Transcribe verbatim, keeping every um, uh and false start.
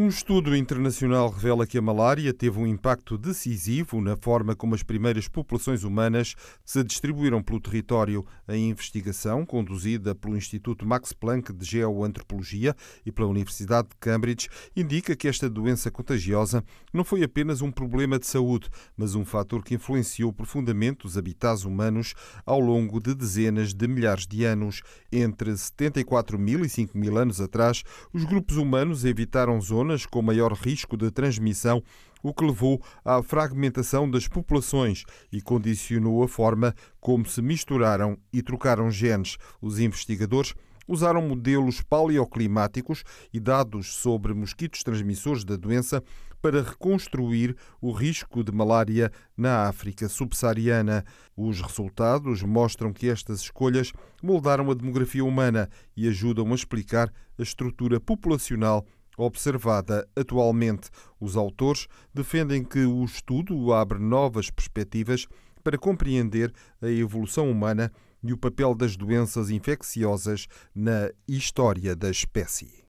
Um estudo internacional revela que a malária teve um impacto decisivo na forma como as primeiras populações humanas se distribuíram pelo território. A investigação, conduzida pelo Instituto Max Planck de Geoantropologia e pela Universidade de Cambridge, indica que esta doença contagiosa não foi apenas um problema de saúde, mas um fator que influenciou profundamente os habitats humanos ao longo de dezenas de milhares de anos. Entre setenta e quatro mil e cinco mil anos atrás, os grupos humanos evitaram zonas com maior risco de transmissão, o que levou à fragmentação das populações e condicionou a forma como se misturaram e trocaram genes. Os investigadores usaram modelos paleoclimáticos e dados sobre mosquitos transmissores da doença para reconstruir o risco de malária na África subsaariana. Os resultados mostram que estas escolhas moldaram a demografia humana e ajudam a explicar a estrutura populacional observada atualmente. Os autores defendem que o estudo abre novas perspectivas para compreender a evolução humana e o papel das doenças infecciosas na história da espécie.